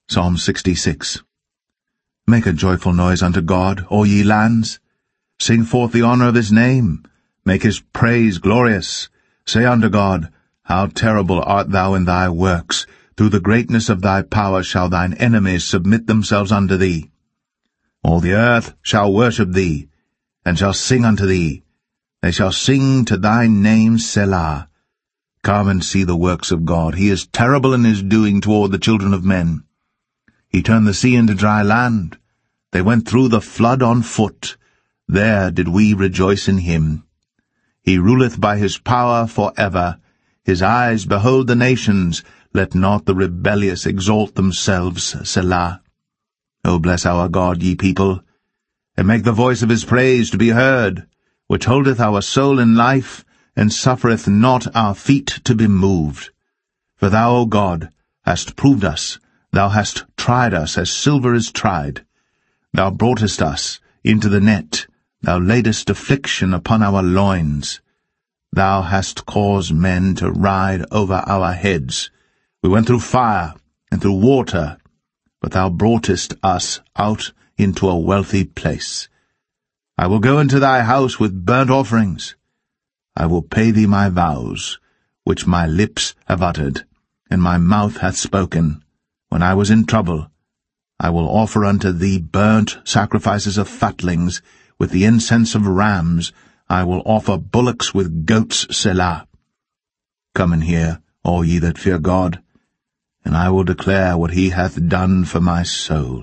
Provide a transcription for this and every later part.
Psalm 66. Make a joyful noise unto God, all ye lands. Sing forth the honour of his name. Make his praise glorious. Say unto God, How terrible art thou in thy works! Through the greatness of thy power shall thine enemies submit themselves unto thee. All the earth shall worship thee, and shall sing unto thee. They shall sing to thy name, Selah. Come and see the works of God. He is terrible in his doing toward the children of men. He turned the sea into dry land. They went through the flood on foot. There did we rejoice in him. He ruleth by his power for ever. His eyes behold the nations. Let not the rebellious exalt themselves, Selah. O bless our God, ye people, and make the voice of his praise to be heard, which holdeth our soul in life, and suffereth not our feet to be moved. For thou, O God, hast proved us. Thou hast tried us as silver is tried. Thou broughtest us into the net. Thou laidest affliction upon our loins. Thou hast caused men to ride over our heads. We went through fire and through water, but thou broughtest us out into a wealthy place. I will go into thy house with burnt offerings. I will pay thee my vows, which my lips have uttered, and my mouth hath spoken. When I was in trouble, I will offer unto thee burnt sacrifices of fatlings, with the incense of rams. I will offer bullocks with goats, Selah. Come and hear, all ye that fear God, and I will declare what he hath done for my soul.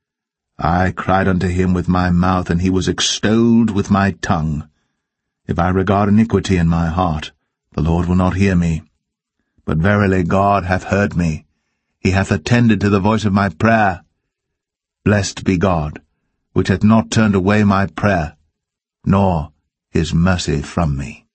I cried unto him with my mouth, and he was extolled with my tongue. If I regard iniquity in my heart, the Lord will not hear me. But verily God hath heard me. He hath attended to the voice of my prayer. Blessed be God, which hath not turned away my prayer, nor his mercy from me.